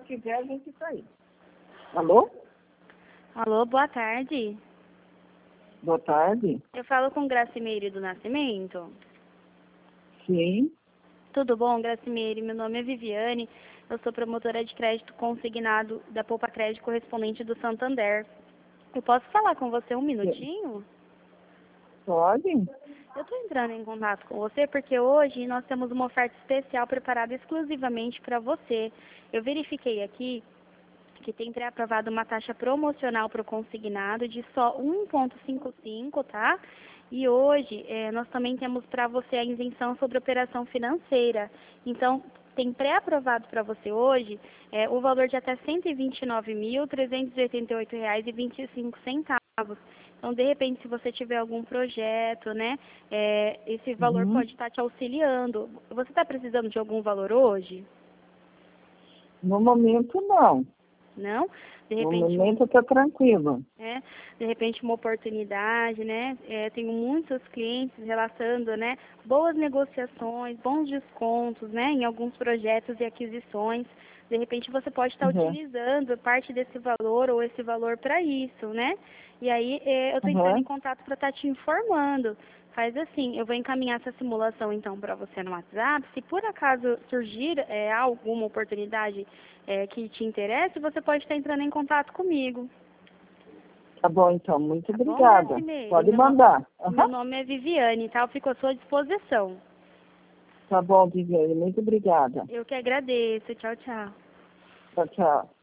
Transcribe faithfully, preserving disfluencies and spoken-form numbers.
quiser, a gente tá aí. Alô? Alô, boa tarde. Boa tarde. Eu falo com Gracimeire do Nascimento. Sim. Tudo bom, Gracimeire? Meu nome é Viviane. Eu sou promotora de crédito consignado da Poupa Crédito correspondente do Santander. Eu posso falar com você um minutinho? Pode? Eu estou entrando em contato com você porque hoje nós temos uma oferta especial preparada exclusivamente para você. Eu verifiquei aqui que tem pré-aprovado uma taxa promocional para o consignado de só um vírgula cinquenta e cinco, tá? E hoje eh, nós também temos para você a isenção sobre operação financeira. Então, tem pré-aprovado para você hoje eh, o valor de até cento e vinte e nove mil, trezentos e oitenta e oito reais e vinte e cinco centavos. Então, de repente, se você tiver algum projeto, né, eh, esse valor Uhum. pode estar te auxiliando. Você está precisando de algum valor hoje? No momento, não. Não? De No repente, momento, eu tô tranquilo. né? De repente uma oportunidade, né? É, tenho muitos clientes relatando, né? Boas negociações, bons descontos, né? Em alguns projetos e aquisições. De repente você pode estar Uhum. utilizando parte desse valor ou esse valor para isso, né? E aí é, eu estou entrando em Uhum. contato para estar te informando. Faz assim, eu vou encaminhar essa simulação então para você no WhatsApp. Se por acaso surgir é, alguma oportunidade é, que te interesse, você pode estar entrando em contato comigo. Tá bom, então. Muito Tá bom, obrigada. Gracimeire? Pode Meu, no- mandar. meu Uhum. nome é Viviane, tá? Eu fico à sua disposição. Tá bom, Viviane. Muito obrigada. Eu que agradeço. Tchau, tchau. Tchau, tchau.